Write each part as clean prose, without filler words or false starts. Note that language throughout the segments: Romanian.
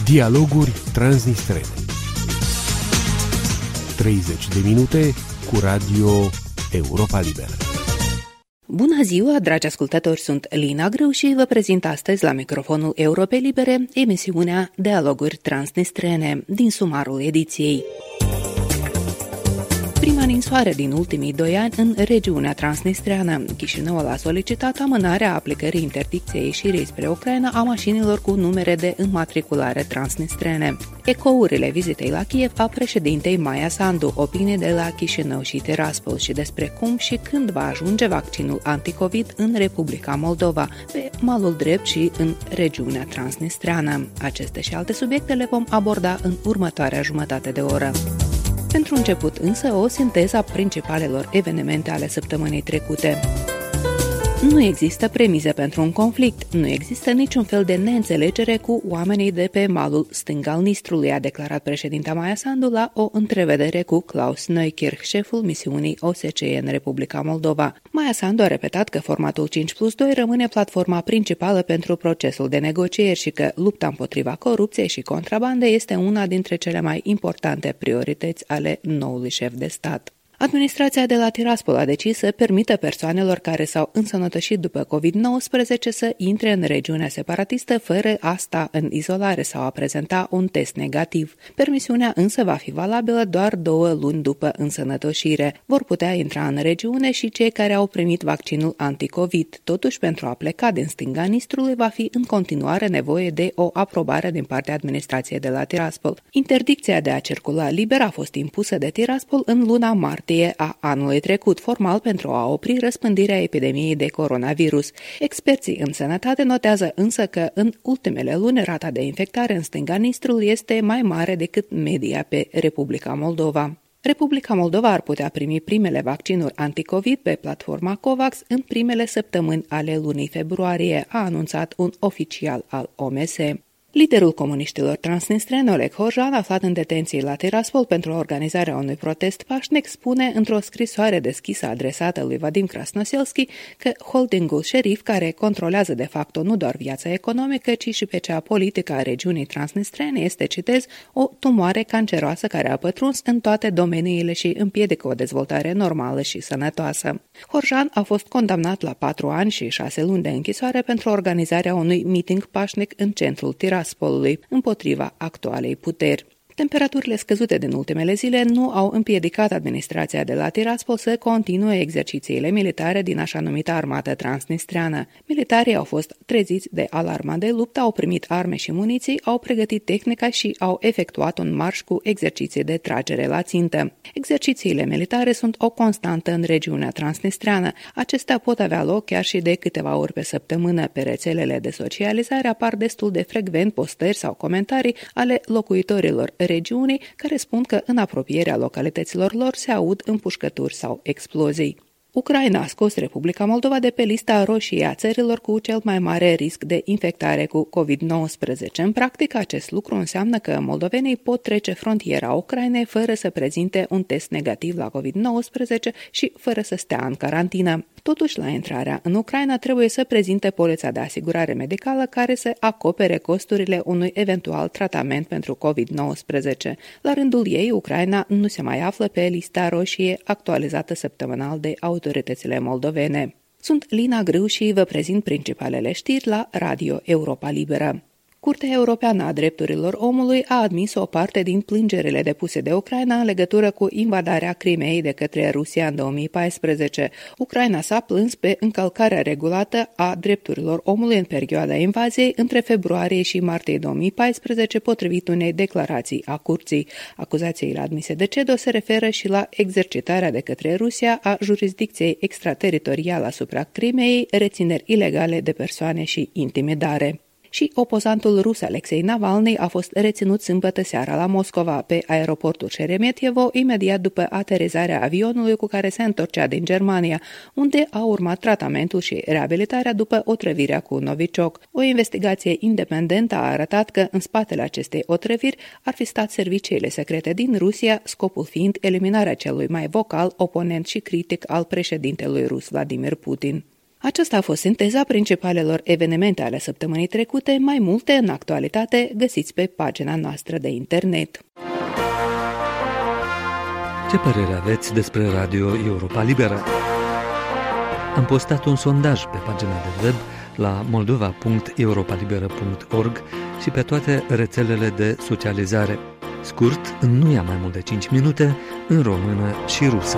Dialoguri transnistrene. 30 de minute cu Radio Europa Liberă. Bună ziua, dragi ascultători, sunt Lina Grâu și vă prezint astăzi la microfonul Europei Libere emisiunea Dialoguri transnistrene din sumarul ediției. Prima ninsoare din ultimii 2 ani în regiunea transnistreană. Chișinăul a solicitat amânarea aplicării interdicției ieșirii spre Ucraina a mașinilor cu numere de înmatriculare transnistrene. Ecourile vizitei la Kiev a președintei Maia Sandu, opinii de la Chișinău și Tiraspol și despre cum și când va ajunge vaccinul anticovid în Republica Moldova, pe malul drept și în regiunea transnistreană. Aceste și alte subiecte le vom aborda în următoarea jumătate de oră. Pentru început însă o sinteză a principalelor evenimente ale săptămânii trecute. Nu există premize pentru un conflict, nu există niciun fel de neînțelegere cu oamenii de pe malul stâng al Nistrului, a declarat președinta Maia Sandu la o întrevedere cu Klaus Neukirch, șeful misiunii OSCE în Republica Moldova. Maia Sandu a repetat că formatul 5+2 rămâne platforma principală pentru procesul de negocieri și că lupta împotriva corupției și contrabandei este una dintre cele mai importante priorități ale noului șef de stat. Administrația de la Tiraspol a decis să permită persoanelor care s-au însănătoșit după COVID-19 să intre în regiunea separatistă fără a sta în izolare sau a prezenta un test negativ. Permisiunea însă va fi valabilă doar 2 luni după însănătoșire. Vor putea intra în regiune și cei care au primit vaccinul anticovid. Totuși, pentru a pleca din stânga Nistrului va fi în continuare nevoie de o aprobare din partea administrației de la Tiraspol. Interdicția de a circula liber a fost impusă de Tiraspol în luna martie a anului trecut, formal pentru a opri răspândirea epidemiei de coronavirus. Experții în sănătate notează însă că în ultimele luni rata de infectare în stânga Nistrului este mai mare decât media pe Republica Moldova. Republica Moldova ar putea primi primele vaccinuri anticovid pe platforma COVAX în primele săptămâni ale lunii februarie, a anunțat un oficial al OMS. Liderul comuniștilor transnistreni, Oleg Horjan, aflat în detenție la Tiraspol pentru organizarea unui protest pașnic, spune într-o scrisoare deschisă adresată lui Vadim Krasnoselski că holdingul șerif, care controlează de fapt nu doar viața economică, ci și pe cea politică a regiunii transnistrene, este, citez, o tumoare canceroasă care a pătruns în toate domeniile și împiedică o dezvoltare normală și sănătoasă. Horjan a fost condamnat la 4 ani și 6 luni de închisoare pentru organizarea unui meeting pașnic în centrul Tiraspolului împotriva actualei puteri. Temperaturile scăzute din ultimele zile nu au împiedicat administrația de la Tiraspol să continue exercițiile militare din așa numită armată transnistreană. Militarii au fost treziți de alarma de luptă, au primit arme și muniții, au pregătit tehnica și au efectuat un marș cu exerciții de tragere la țintă. Exercițiile militare sunt o constantă în regiunea transnistreană. Acestea pot avea loc chiar și de câteva ori pe săptămână. Pe rețelele de socializare apar destul de frecvent postări sau comentarii ale locuitorilor regiunii care spun că în apropierea localităților lor se aud împușcături sau explozii. Ucraina a scos Republica Moldova de pe lista roșie a țărilor cu cel mai mare risc de infectare cu COVID-19. În practică, acest lucru înseamnă că moldovenii pot trece frontiera Ucrainei fără să prezinte un test negativ la COVID-19 și fără să stea în carantină. Totuși, la intrarea în Ucraina trebuie să prezinte polița de asigurare medicală care să acopere costurile unui eventual tratament pentru COVID-19. La rândul ei, Ucraina nu se mai află pe lista roșie actualizată săptămânal de autoritățile moldovene. Sunt Lina Grâu și vă prezint principalele știri la Radio Europa Liberă. Curtea Europeană a Drepturilor Omului a admis o parte din plângerile depuse de Ucraina în legătură cu invadarea Crimeei de către Rusia în 2014. Ucraina s-a plâns pe încălcarea regulată a drepturilor omului în perioada invaziei între februarie și martie 2014, potrivit unei declarații a curții. Acuzațiile admise de CEDO se referă și la exercitarea de către Rusia a jurisdicției extrateritoriale asupra Crimeei, rețineri ilegale de persoane și intimidare. Și opozantul rus Alexei Navalny a fost reținut sâmbătă seara la Moscova, pe aeroportul Șeremetievo, imediat după aterizarea avionului cu care se întorcea din Germania, unde a urmat tratamentul și reabilitarea după otrăvirea cu Novichok. O investigație independentă a arătat că în spatele acestei otrăviri ar fi stat serviciile secrete din Rusia, scopul fiind eliminarea celui mai vocal, oponent și critic al președintelui rus Vladimir Putin. Aceasta a fost sinteza principalelor evenimente ale săptămânii trecute, mai multe în actualitate găsiți pe pagina noastră de internet. Ce părere aveți despre Radio Europa Liberă? Am postat un sondaj pe pagina de web la moldova.europalibera.org și pe toate rețelele de socializare. Scurt, nu ia mai mult de 5 minute, în română și rusă.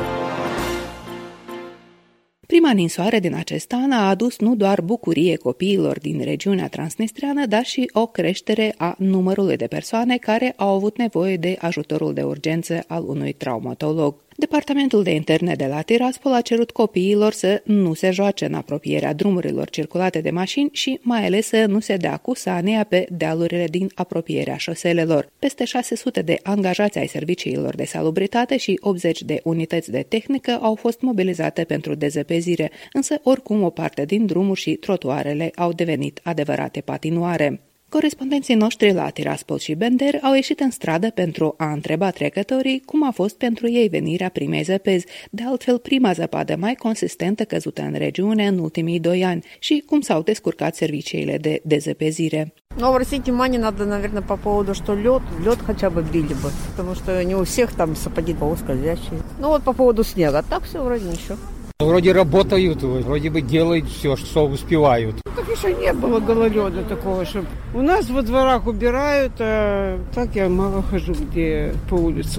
Prima ninsoare din acest an a adus nu doar bucurie copiilor din regiunea transnistreană, dar și o creștere a numărului de persoane care au avut nevoie de ajutorul de urgență al unui traumatolog. Departamentul de interne de la Tiraspol a cerut copiilor să nu se joace în apropierea drumurilor circulate de mașini și mai ales să nu se dea cu sania pe dealurile din apropierea șoselelor. Peste 600 de angajați ai serviciilor de salubritate și 80 de unități de tehnică au fost mobilizate pentru dezăpezire, însă oricum o parte din drumuri și trotuarele au devenit adevărate patinoare. Corespondenții noștri la Tiraspol și Bender au ieșit în stradă pentru a întreba trecătorii cum a fost pentru ei venirea primei zăpezi, de altfel prima zăpadă mai consistentă căzută în regiune în ultimii 2 ani, și cum s-au descurcat serviciile de dezăpezire. Но обратить внимание надо, наверное, по поводу, что лед хотя бы били бы, потому что не у всех там сапоги полускользящие. Ну вот по поводу снега, так все вроде ничего. Вроде работают, вроде бы делают все, что успевают. Так еще не было гололеда такого, чтобы... У нас во дворах убирают, а так я мало хожу где по улицам.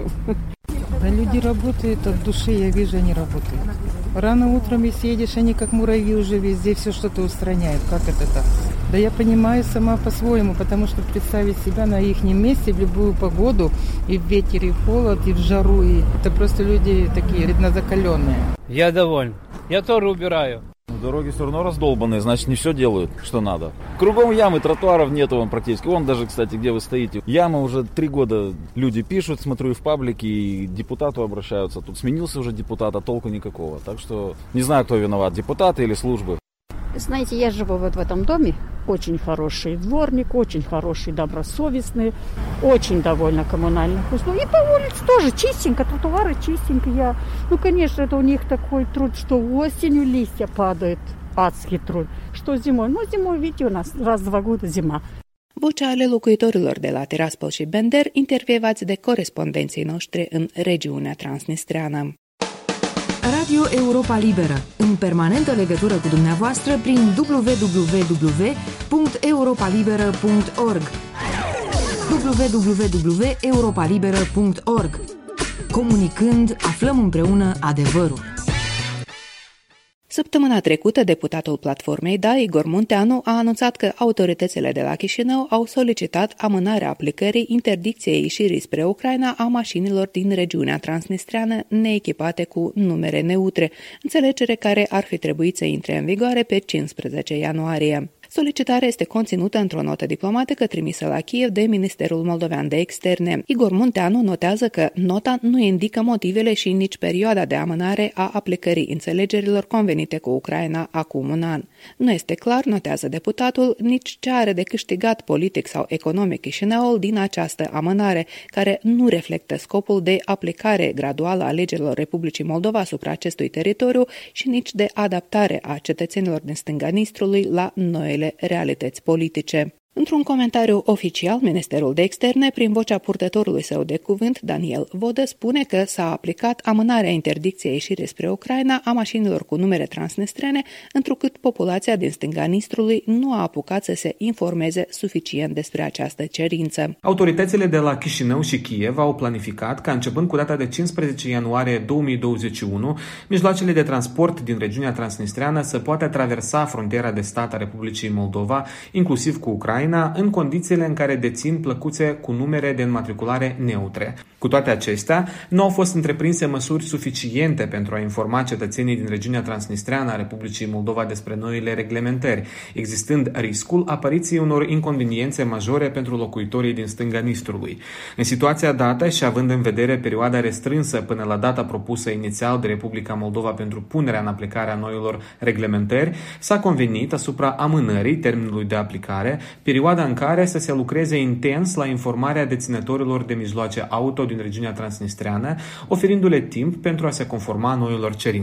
Да люди работают от души, я вижу, они работают. Рано утром, если едешь, они как муравьи уже везде все что-то устраняют. Как это так? Да я понимаю сама по-своему, потому что представить себя на их месте в любую погоду, и в ветер, и в холод, и в жару, и это просто люди такие реднозакаленные. Я доволен. Я тоже убираю. Дороги все равно раздолбанные, значит, не все делают, что надо. Кругом ямы, тротуаров нету вон практически. Вон даже, кстати, где вы стоите. Яма уже 3 года люди пишут, смотрю, и в паблике, и к депутату обращаются. Тут сменился уже депутат, а толку никакого. Так что не знаю, кто виноват, депутаты или службы. Знаете, я живу вот в этом доме. Очень хороший дворник, очень хороший, добросовестный, очень довольна коммунальных услуг. И по улице тоже чистенько, тротуары чистенько. Ну, конечно, это у них такой труд, что осенью листья падают, адский труд. Что зимой? Ну, зимой, видите, у нас раз в 2 года зима. Vocea ale locuitorilor de la Tiraspol și Bender, intervievați de corespondenții noștri în regiunea transnistreană. Radio Europa Liberă, în permanentă legătură cu dumneavoastră prin www.europalibera.org www.europalibera.org. Comunicând, aflăm împreună adevărul. Săptămâna trecută, deputatul platformei DA, Igor Munteanu, a anunțat că autoritățile de la Chișinău au solicitat amânarea aplicării interdicției ieșirii spre Ucraina a mașinilor din regiunea transnistreană neechipate cu numere neutre, înțelegere care ar fi trebuit să intre în vigoare pe 15 ianuarie. Solicitarea este conținută într-o notă diplomatică trimisă la Kiev de Ministerul Moldovean de Externe. Igor Munteanu notează că nota nu indică motivele și nici perioada de amânare a aplicării înțelegerilor convenite cu Ucraina acum un an. Nu este clar, notează deputatul, nici ce are de câștigat politic sau economic Chișinăul din această amânare, care nu reflectă scopul de aplicare graduală a legilor Republicii Moldova asupra acestui teritoriu și nici de adaptare a cetățenilor din stânga Nistrului la noile realități politice. Într-un comentariu oficial, Ministerul de Externe, prin vocea purtătorului său de cuvânt, Daniel Vodă, spune că s-a aplicat amânarea interdicției ieșirii spre Ucraina a mașinilor cu numere transnistrene, întrucât populația din stânga Nistrului nu a apucat să se informeze suficient despre această cerință. Autoritățile de la Chișinău și Kiev au planificat ca începând cu data de 15 ianuarie 2021, mijloacele de transport din regiunea transnistreană să poată traversa frontiera de stat a Republicii Moldova, inclusiv cu Ucraina, în condițiile în care dețin plăcuțe cu numere de înmatriculare neutre. Cu toate acestea, nu au fost întreprinse măsuri suficiente pentru a informa cetățenii din regiunea transnistreană a Republicii Moldova despre noile reglementări, existând riscul apariției unor inconveniențe majore pentru locuitorii din stânga Nistrului. În situația dată și având în vedere perioada restrânsă până la data propusă inițial de Republica Moldova pentru punerea în aplicare a noilor reglementări, s-a convenit asupra amânării termenului de aplicare, perioada în care să se lucreze intens la informarea deținătorilor de mijloace auto din regiunea transnistreană, oferindu-le timp pentru a se conforma noilor cerințe.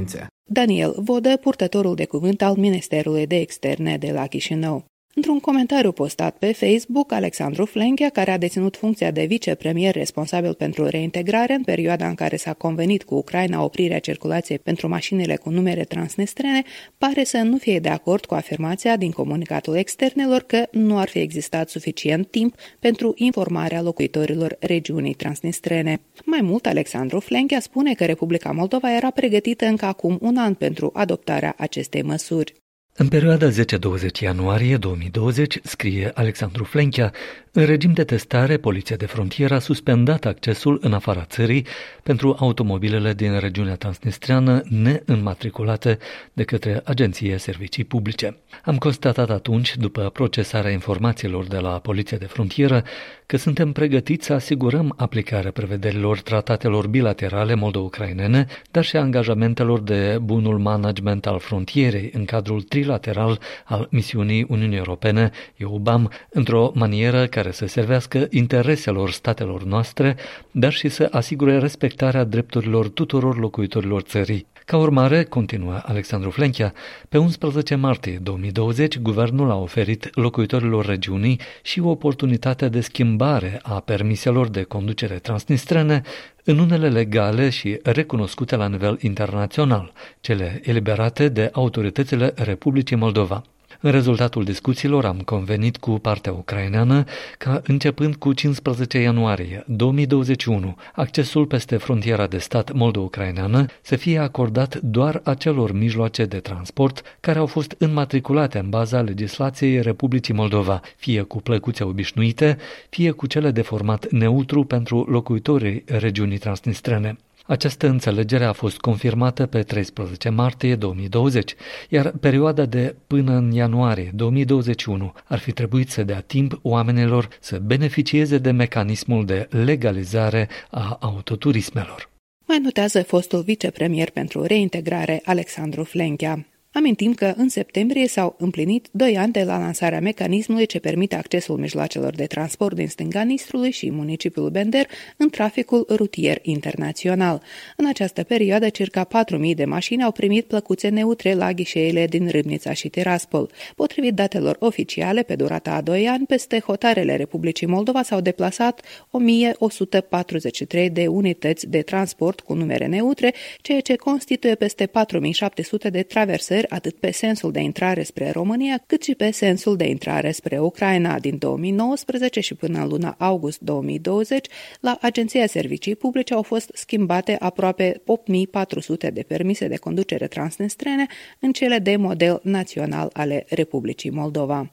Daniel Vodă, purtătorul de cuvânt al Ministerului de Externe de la Chișinău. Într-un comentariu postat pe Facebook, Alexandru Flenchea, care a deținut funcția de vicepremier responsabil pentru reintegrare în perioada în care s-a convenit cu Ucraina oprirea circulației pentru mașinile cu numere transnistrene, pare să nu fie de acord cu afirmația din comunicatul externelor că nu ar fi existat suficient timp pentru informarea locuitorilor regiunii transnistrene. Mai mult, Alexandru Flenchea spune că Republica Moldova era pregătită încă acum un an pentru adoptarea acestei măsuri. În perioada 10-20 ianuarie 2020, scrie Alexandru Flenchea, în regim de testare, Poliția de Frontieră a suspendat accesul în afara țării pentru automobilele din regiunea transnistreană neînmatriculate de către Agenția Servicii Publice. Am constatat atunci, după procesarea informațiilor de la Poliția de Frontieră, că suntem pregătiți să asigurăm aplicarea prevederilor tratatelor bilaterale moldo-ucrainene, dar și angajamentelor de bunul management al frontierei în cadrul trilateral al misiunii Uniunii Europene, EUBAM, într-o manieră care să servească intereselor statelor noastre, dar și să asigure respectarea drepturilor tuturor locuitorilor țării. Ca urmare, continuă Alexandru Flenchea, pe 11 martie 2020, guvernul a oferit locuitorilor regiunii și o oportunitate de schimbare a permiselor de conducere transnistrene în unele legale și recunoscute la nivel internațional, cele eliberate de autoritățile Republicii Moldova. În rezultatul discuțiilor am convenit cu partea ucraineană ca, începând cu 15 ianuarie 2021, accesul peste frontiera de stat moldo-ucraineană să fie acordat doar acelor mijloace de transport care au fost înmatriculate în baza legislației Republicii Moldova, fie cu plăcuțe obișnuite, fie cu cele de format neutru pentru locuitorii regiunii transnistrene. Această înțelegere a fost confirmată pe 13 martie 2020, iar perioada de până în ianuarie 2021 ar fi trebuit să dea timp oamenilor să beneficieze de mecanismul de legalizare a autoturismelor. Mai notează fostul vicepremier pentru reintegrare Alexandru Flenchea. Amintim că în septembrie s-au împlinit 2 ani de la lansarea mecanismului ce permite accesul mijloacelor de transport din stânga Nistrului și municipiul Bender în traficul rutier internațional. În această perioadă, circa 4.000 de mașini au primit plăcuțe neutre la ghișeele din Râmnița și Tiraspol. Potrivit datelor oficiale, pe durata a 2 ani, peste hotarele Republicii Moldova s-au deplasat 1.143 de unități de transport cu numere neutre, ceea ce constituie peste 4.700 de traversări atât pe sensul de intrare spre România, cât și pe sensul de intrare spre Ucraina. Din 2019 și până în luna august 2020, la Agenția Servicii Publice au fost schimbate aproape 8.400 de permise de conducere transnistrene în cele de model național ale Republicii Moldova.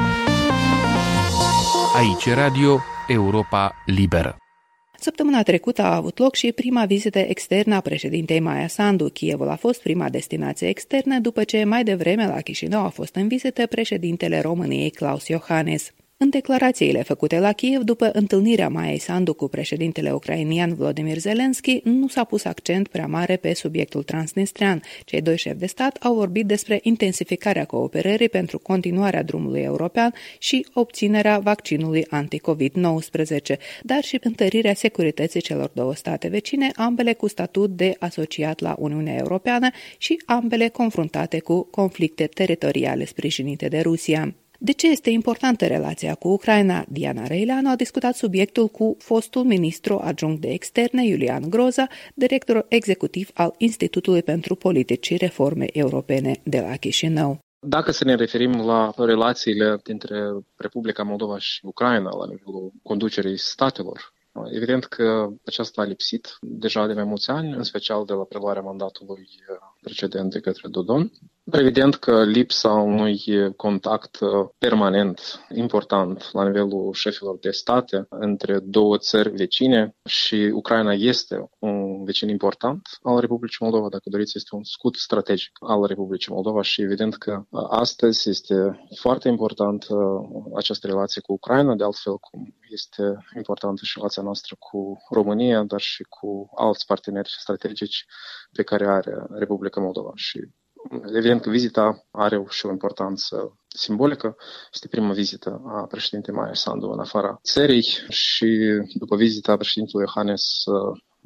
Aici Radio Europa Liberă. Săptămâna trecută a avut loc și prima vizită externă a președintei Maia Sandu. Chievul a fost prima destinație externă, după ce mai devreme la Chișinău a fost în vizită președintele României Klaus Iohannis. În declarațiile făcute la Kiev după întâlnirea Maiei Sandu cu președintele ucrainian Volodymyr Zelensky, nu s-a pus accent prea mare pe subiectul transnistrean. Cei doi șefi de stat au vorbit despre intensificarea cooperării pentru continuarea drumului european și obținerea vaccinului anti-COVID-19, dar și întărirea securității celor două state vecine, ambele cu statut de asociat la Uniunea Europeană și ambele confruntate cu conflicte teritoriale sprijinite de Rusia. De ce este importantă relația cu Ucraina? Diana Reileanu a discutat subiectul cu fostul ministru adjunct de externe, Iulian Groza, director executiv al Institutului pentru Politici și Reforme Europene de la Chișinău. Dacă să ne referim la relațiile dintre Republica Moldova și Ucraina la nivelul conducerii statelor, evident că aceasta a lipsit deja de mai mulți ani, în special de la preluarea mandatului precedent de către Dodon. Dar evident că lipsa unui contact permanent, important, la nivelul șefilor de state între două țări vecine și Ucraina este un vecin important al Republicii Moldova, dacă doriți, este un scut strategic al Republicii Moldova și evident că astăzi este foarte important această relație cu Ucraina, de altfel cum este importantă și relația noastră cu România, dar și cu alți parteneri strategici pe care are Republica Moldova. Și evident că vizita are și o importanță simbolică. Este prima vizită a președintei Maia Sandu în afara țării și după vizita președintelui Iohannis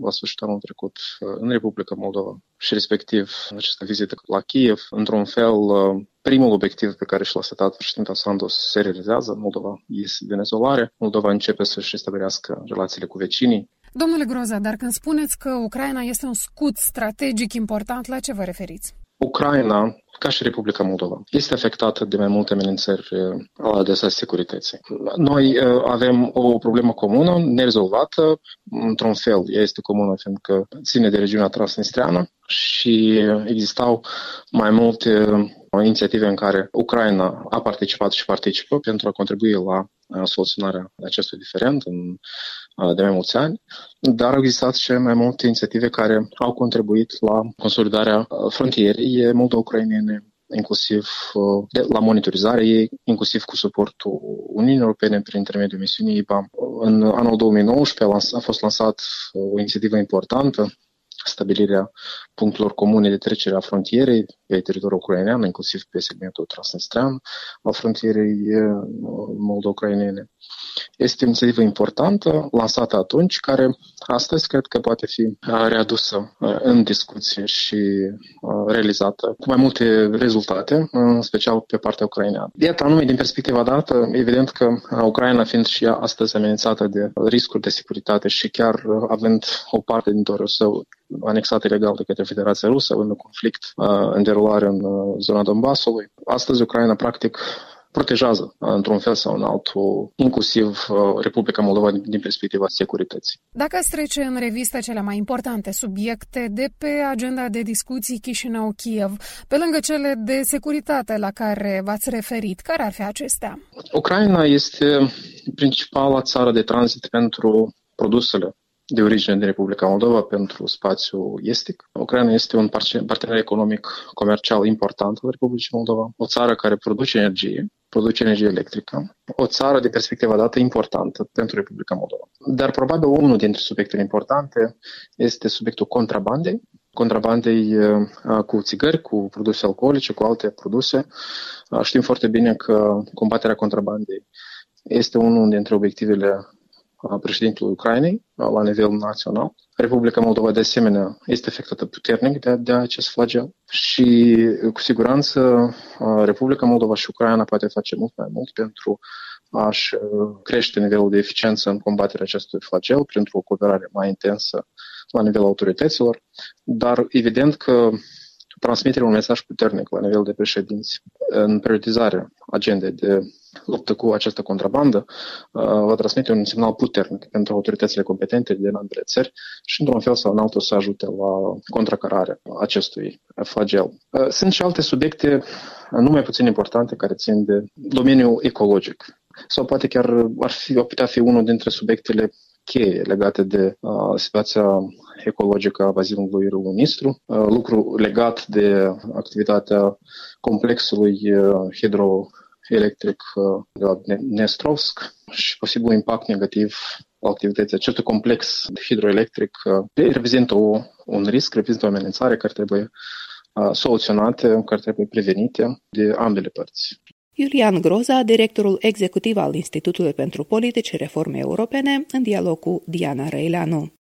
la sfârșitul anul trecut în Republica Moldova și respectiv această vizită la Kiev. Într-un fel, primul obiectiv pe care și l-a setat președintele Santos se realizează. Moldova iese din izolare, Moldova începe să-și restabilească relațiile cu vecinii. Domnule Groza, dar când spuneți că Ucraina este un scut strategic important, la ce vă referiți? Ucraina, ca și Republica Moldova, este afectată de mai multe amenințări la adresa securității. Noi avem o problemă comună, nerezolvată, într-un fel, ea este comună fiindcă ține de regiunea transnistreană și existau mai multe inițiative în care Ucraina a participat și participă pentru a contribui la soluționarea acestui diferend de mai mulți ani, dar au existat și mai multe inițiative care au contribuit la consolidarea frontierei moldo-ucrainene, inclusiv la monitorizarea ei, inclusiv cu suportul Uniunii Europene prin intermediul misiunii IBA. În anul 2019 a fost lansat o inițiativă importantă, stabilirea punctelor comune de trecere a frontierei pe teritoriul ucrainean, inclusiv pe segmentul transnistrean al frontierei moldo-ucrainene. Este o inițiativă importantă, lansată atunci, care astăzi cred că poate fi readusă în discuție și realizată cu mai multe rezultate, în special pe partea ucraineană. Iată, anume din perspectiva dată, evident că Ucraina, fiind și ea astăzi amenințată de riscuri de securitate și chiar având o parte din teritoriul său anexat ilegal de către Federația Rusă, având un conflict în derulare în zona Donbasului, astăzi Ucraina practic protejează într-un fel sau în altul, inclusiv Republica Moldova din perspectiva securității. Dacă ați trece în revistă cele mai importante subiecte de pe agenda de discuții Chișinău-Kiev, pe lângă cele de securitate la care v-ați referit, care ar fi acestea? Ucraina este principala țară de tranzit pentru produsele de origine din Republica Moldova pentru spațiul estic. Ucraina este un partener economic comercial important al Republicii Moldova, o țară care produce energie electrică, o țară de perspectiva dată importantă pentru Republica Moldova. Dar probabil unul dintre subiectele importante este subiectul contrabandei cu țigări, cu produse alcoolice, cu alte produse. Știm foarte bine că combaterea contrabandei este unul dintre obiectivele președintelui Ucrainei la nivel național. Republica Moldova, de asemenea, este afectată puternic de acest flagel și, cu siguranță, Republica Moldova și Ucraina poate face mult mai mult pentru a-și crește nivelul de eficiență în combaterea acestui flagel printr-o cooperare mai intensă la nivelul autorităților, dar evident că transmiterea un mesaj puternic la nivel de președinți în prioritizarea agendei de luptă cu această contrabandă va transmite un semnal puternic pentru autoritățile competente din ambele țări și, într-un fel sau în altul, să ajute la contracararea acestui flagel. Sunt și alte subiecte nu mai puțin importante care țin de domeniul ecologic sau poate chiar ar putea fi unul dintre subiectele cheie legate de situația ecologică a bazinului râului Nistru, lucru legat de activitatea complexului hidroelectric de la Dnestrovsk și posibil impact negativ al activității acestui complex hidroelectric reprezintă un risc, reprezintă o amenințare care trebuie soluționate, care trebuie prevenite de ambele părți. Iulian Groza, directorul executiv al Institutului pentru Politici și Reforme Europene, în dialog cu Diana Răileanu.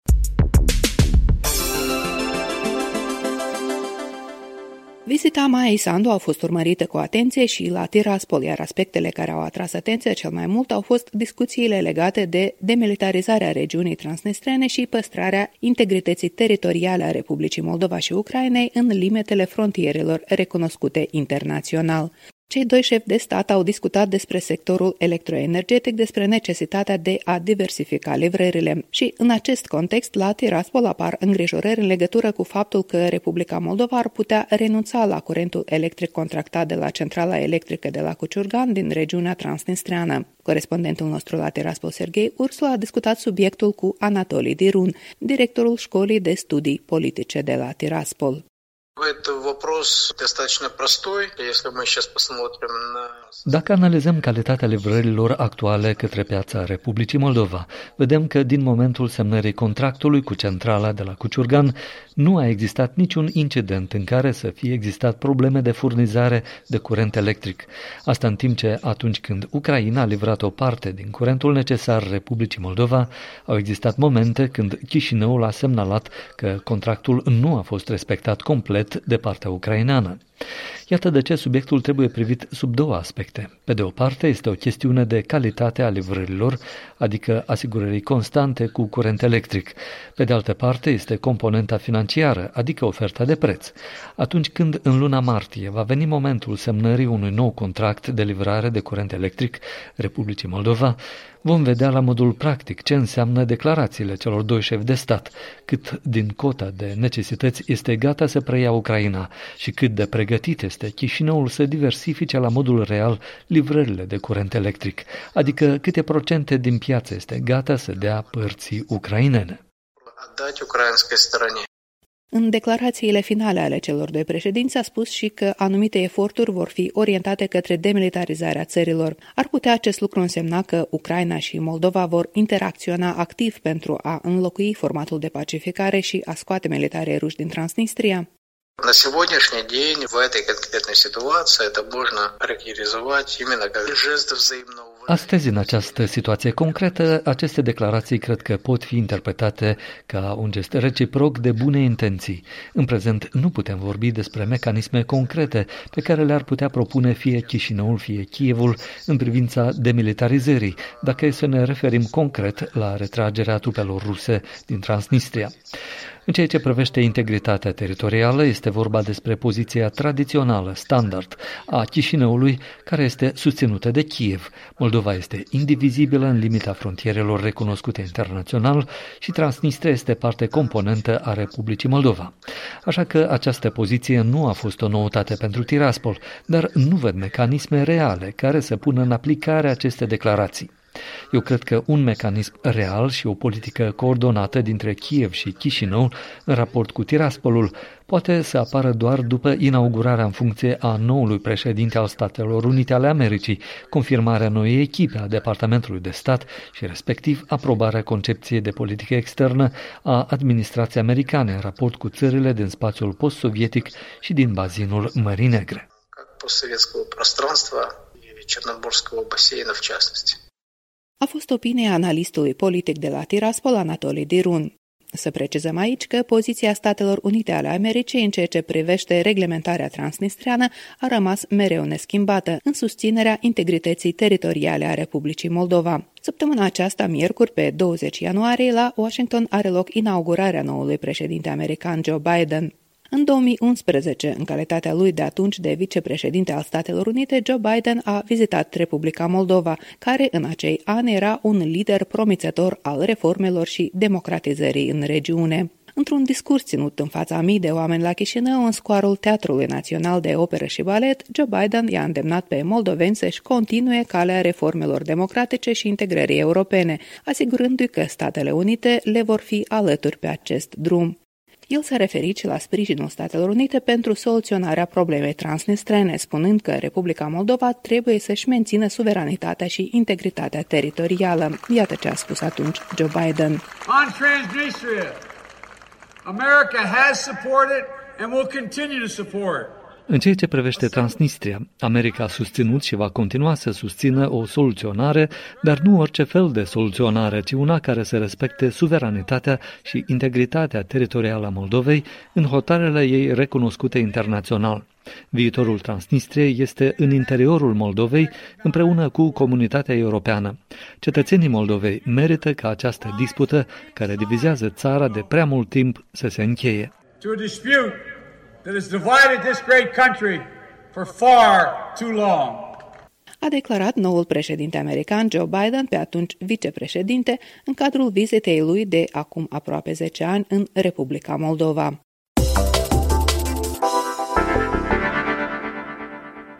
Vizita Maiei Sandu a fost urmărită cu atenție și la Tiraspol, iar aspectele care au atras atenția cel mai mult au fost discuțiile legate de demilitarizarea regiunii transnistrene și păstrarea integrității teritoriale a Republicii Moldova și Ucrainei în limitele frontierelor recunoscute internațional. Cei doi șefi de stat au discutat despre sectorul electroenergetic, despre necesitatea de a diversifica livrările și, în acest context, la Tiraspol apar îngrijorări în legătură cu faptul că Republica Moldova ar putea renunța la curentul electric contractat de la centrala electrică de la Cuciurgan din regiunea transnistreană. Corespondentul nostru la Tiraspol, Serghei Ursu, a discutat subiectul cu Anatolii Dirun, directorul Școlii de Studii Politice de la Tiraspol. Dacă analizăm calitatea livrărilor actuale către piața Republicii Moldova, vedem că din momentul semnării contractului cu centrala de la Cuciurgan nu a existat niciun incident în care să fie existat probleme de furnizare de curent electric. Asta în timp ce atunci când Ucraina a livrat o parte din curentul necesar Republicii Moldova, au existat momente când Chișinăul a semnalat că contractul nu a fost respectat complet de partea ucraineană. Iată de ce subiectul trebuie privit sub două aspecte. Pe de o parte, este o chestiune de calitate a livrărilor, adică asigurării constante cu curent electric. Pe de altă parte, este componenta financiară, adică oferta de preț. Atunci când în luna martie va veni momentul semnării unui nou contract de livrare de curent electric Republicii Moldova, vom vedea la modul practic ce înseamnă declarațiile celor doi șefi de stat, cât din cota de necesități este gata să preia Ucraina și cât de pregătit este Chișinăul să diversifice la modul real livrările de curent electric, adică câte procente din piață este gata să dea părții ucrainene. În declarațiile finale ale celor doi președinți a spus și că anumite eforturi vor fi orientate către demilitarizarea țărilor. Ar putea acest lucru însemna că Ucraina și Moldova vor interacționa activ pentru a înlocui formatul de pacificare și a scoate militarii ruși din Transnistria? На сегодняшний день в этой конкретной ситуации это можно характеризовать именно как жест взаимного. Astăzi, în această situație concretă, aceste declarații cred că pot fi interpretate ca un gest reciproc de bune intenții. În prezent nu putem vorbi despre mecanisme concrete pe care le-ar putea propune fie Chișinăul, fie Kievul în privința demilitarizării, dacă e să ne referim concret la retragerea trupelor ruse din Transnistria. În ceea ce privește integritatea teritorială, este vorba despre poziția tradițională, standard, a Chișinăului, care este susținută de Kiev. Moldova este indivizibilă în limita frontierelor recunoscute internațional și Transnistria este parte componentă a Republicii Moldova. Așa că această poziție nu a fost o noutate pentru Tiraspol, dar nu văd mecanisme reale care să pună în aplicare aceste declarații. Eu cred că un mecanism real și o politică coordonată dintre Kiev și Chișinău în raport cu Tiraspolul poate să apară doar după inaugurarea în funcție a noului președinte al Statelor Unite ale Americii, confirmarea noii echipe a Departamentului de Stat și respectiv aprobarea concepției de politică externă a administrației americane în raport cu țările din spațiul post-sovietic și din bazinul Mării Negre. Постсоветского пространства и Черноморского бассейна в частности. A fost opinia analistului politic de la Tiraspol, Anatolii Dirun. Să precizăm aici că poziția Statelor Unite ale Americii în ceea ce privește reglementarea transnistreană a rămas mereu neschimbată în susținerea integrității teritoriale a Republicii Moldova. Săptămâna aceasta, miercuri, pe 20 ianuarie, la Washington are loc inaugurarea noului președinte american Joe Biden. În 2011, în calitatea lui de atunci de vicepreședinte al Statelor Unite, Joe Biden a vizitat Republica Moldova, care în acei ani era un lider promițător al reformelor și democratizării în regiune. Într-un discurs ținut în fața a mii de oameni la Chișinău, în scoarul Teatrului Național de Operă și Balet, Joe Biden i-a îndemnat pe moldoveni să-și continue calea reformelor democratice și integrării europene, asigurându-i că Statele Unite le vor fi alături pe acest drum. El s-a referit și la sprijinul Statelor Unite pentru soluționarea problemei transnistrene, spunând că Republica Moldova trebuie să-și mențină suveranitatea și integritatea teritorială. Iată ce a spus atunci Joe Biden. On Transnistria, America has supported and will continue to support. În ceea ce privește Transnistria, America a susținut și va continua să susțină o soluționare, dar nu orice fel de soluționare, ci una care să respecte suveranitatea și integritatea teritorială a Moldovei în hotarele ei recunoscute internațional. Viitorul Transnistriei este în interiorul Moldovei împreună cu comunitatea europeană. Cetățenii Moldovei merită ca această dispută care divizează țara de prea mult timp să se încheie. That has divided this great country for far too long. A declarat noul președinte american Joe Biden, pe atunci vicepreședinte, în cadrul vizitei lui de acum aproape 10 ani în Republica Moldova.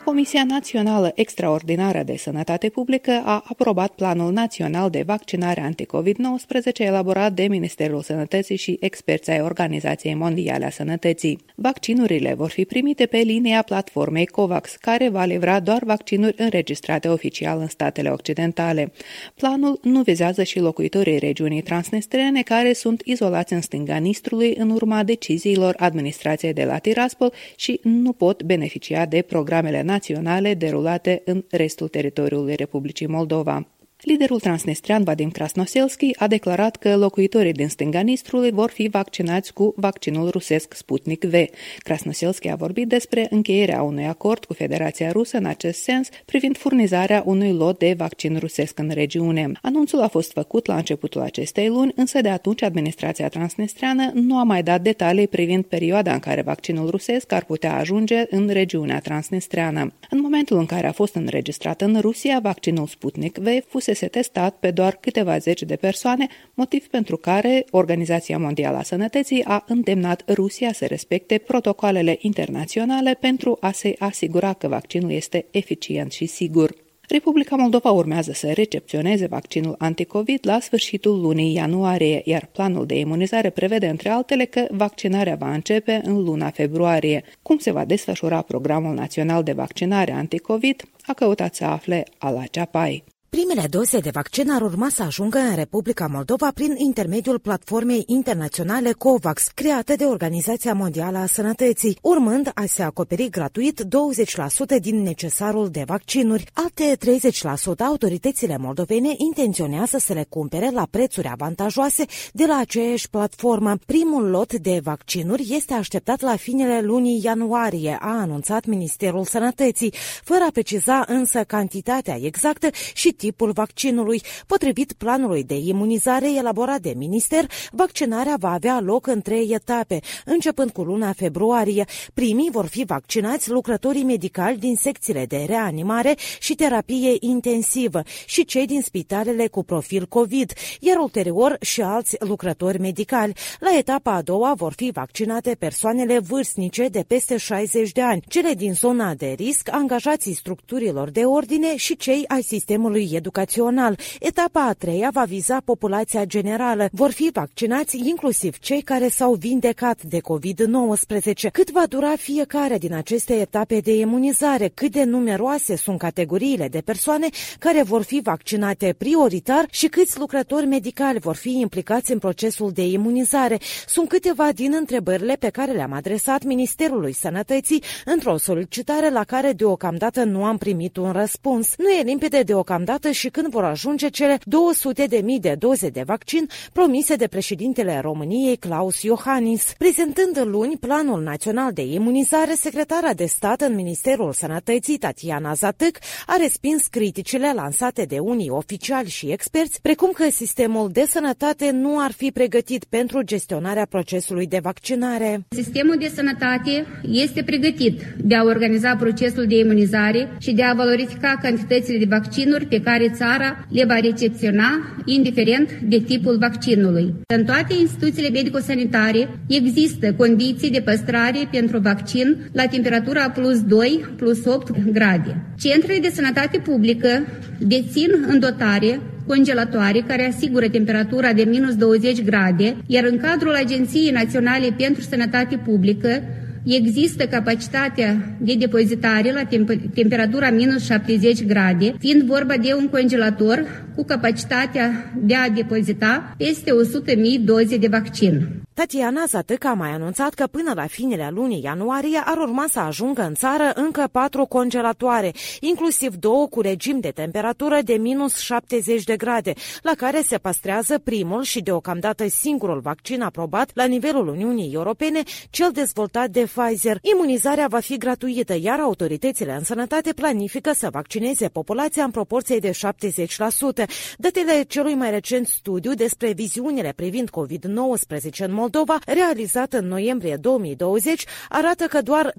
Comisia Națională Extraordinară de Sănătate Publică a aprobat Planul Național de Vaccinare Anticovid-19 elaborat de Ministerul Sănătății și experți ai Organizației Mondiale a Sănătății. Vaccinurile vor fi primite pe linia platformei COVAX, care va livra doar vaccinuri înregistrate oficial în statele occidentale. Planul nu vizează și locuitorii regiunii transnistrene care sunt izolați în stânga Nistrului în urma deciziilor administrației de la Tiraspol și nu pot beneficia de programele naționale derulate în restul teritoriului Republicii Moldova. Liderul transnistrean Vadim Krasnoselski a declarat că locuitorii din stânga Nistrului vor fi vaccinați cu vaccinul rusesc Sputnik V. Krasnoselski a vorbit despre încheierea unui acord cu Federația Rusă în acest sens privind furnizarea unui lot de vaccin rusesc în regiune. Anunțul a fost făcut la începutul acestei luni, însă de atunci administrația transnistreană nu a mai dat detalii privind perioada în care vaccinul rusesc ar putea ajunge în regiunea transnistreană. În momentul în care a fost înregistrat în Rusia, vaccinul Sputnik V fusese testat pe doar câteva zeci de persoane, motiv pentru care Organizația Mondială a Sănătății a îndemnat Rusia să respecte protocoalele internaționale pentru a se asigura că vaccinul este eficient și sigur. Republica Moldova urmează să recepționeze vaccinul anticovid la sfârșitul lunii ianuarie, iar planul de imunizare prevede, între altele, că vaccinarea va începe în luna februarie. Cum se va desfășura programul național de vaccinare anticovid, a căutat să afle Ala Ceapai. Primele doze de vaccin ar urma să ajungă în Republica Moldova prin intermediul platformei internaționale COVAX, creată de Organizația Mondială a Sănătății, urmând a se acoperi gratuit 20% din necesarul de vaccinuri. Alte 30% autoritățile moldovene intenționează să le cumpere la prețuri avantajoase de la aceeași platformă. Primul lot de vaccinuri este așteptat la finele lunii ianuarie, a anunțat Ministerul Sănătății, fără a preciza însă cantitatea exactă și tipul vaccinului. Potrivit planului de imunizare elaborat de minister, vaccinarea va avea loc în 3 etape, începând cu luna februarie. Primii vor fi vaccinați lucrătorii medicali din secțiile de reanimare și terapie intensivă și cei din spitalele cu profil COVID, iar ulterior și alți lucrători medicali. La etapa a doua vor fi vaccinate persoanele vârstnice de peste 60 de ani, cele din zona de risc, angajații structurilor de ordine și cei ai sistemului educațional. Etapa a treia va viza populația generală. Vor fi vaccinați inclusiv cei care s-au vindecat de COVID-19. Cât va dura fiecare din aceste etape de imunizare? Cât de numeroase sunt categoriile de persoane care vor fi vaccinate prioritar și câți lucrători medicali vor fi implicați în procesul de imunizare? Sunt câteva din întrebările pe care le-am adresat Ministerului Sănătății într-o solicitare la care deocamdată nu am primit un răspuns. Nu e limpede deocamdată și când vor ajunge cele 200.000 de doze de vaccin promise de președintele României, Klaus Iohannis. Prezentând luni Planul Național de Imunizare, secretara de stat în Ministerul Sănătății, Tatiana Zatâc, a respins criticile lansate de unii oficiali și experți, precum că sistemul de sănătate nu ar fi pregătit pentru gestionarea procesului de vaccinare. Sistemul de sănătate este pregătit de a organiza procesul de imunizare și de a valorifica cantitățile de vaccinuri pe care țara le va recepționa, indiferent de tipul vaccinului. În toate instituțiile medico-sanitare există condiții de păstrare pentru vaccin la temperatura plus 2, plus 8 grade. Centrele de sănătate publică dețin în dotare congelatoare care asigură temperatura de minus 20 grade, iar în cadrul Agenției Naționale pentru Sănătate Publică există capacitatea de depozitare la temperatura minus 70 grade, fiind vorba de un congelator cu capacitatea de a depozita peste 100.000 doze de vaccin. Tatiana Zatâc a mai anunțat că până la finele lunii ianuarie ar urma să ajungă în țară încă 4 congelatoare, inclusiv 2 cu regim de temperatură de minus 70 de grade, la care se păstrează primul și deocamdată singurul vaccin aprobat la nivelul Uniunii Europene, cel dezvoltat de Pfizer. Imunizarea va fi gratuită, iar autoritățile în sănătate planifică să vaccineze populația în proporție de 70%. Datele celui mai recent studiu despre viziunile privind COVID-19 în Moldova, realizat în noiembrie 2020, arată că doar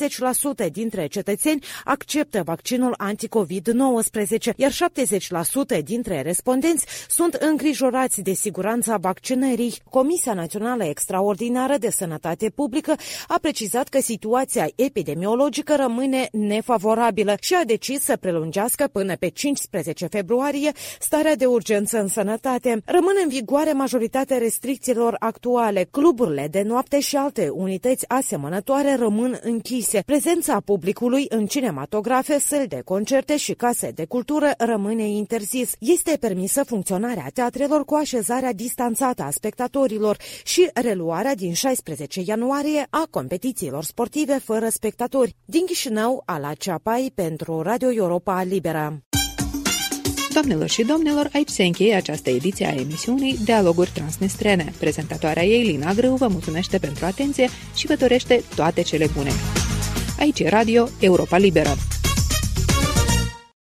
30% dintre cetățeni acceptă vaccinul anticovid-19, iar 70% dintre respondenți sunt îngrijorați de siguranța vaccinării. Comisia Națională Extraordinară de Sănătate Publică a precizat precizat că situația epidemiologică rămâne nefavorabilă și a decis să prelungească până pe 15 februarie starea de urgență în sănătate. Rămân în vigoare majoritatea restricțiilor actuale. Cluburile de noapte și alte unități asemănătoare rămân închise. Prezența publicului în cinematografe, săli de concerte și case de cultură rămâne interzis. Este permisă funcționarea teatrelor cu așezarea distanțată a spectatorilor și reluarea din 16 ianuarie a competițiilor sportive fără spectatori. Din Chișinău, Ala Ceapai pentru Radio Europa Liberă. Doamnelor și domnilor, aici se încheie această ediție a emisiunii Dialoguri Transnistrene. Prezentatoarea ei, Lina Grâu, vă mulțumește pentru atenție și vă dorește toate cele bune. Aici e Radio Europa Liberă.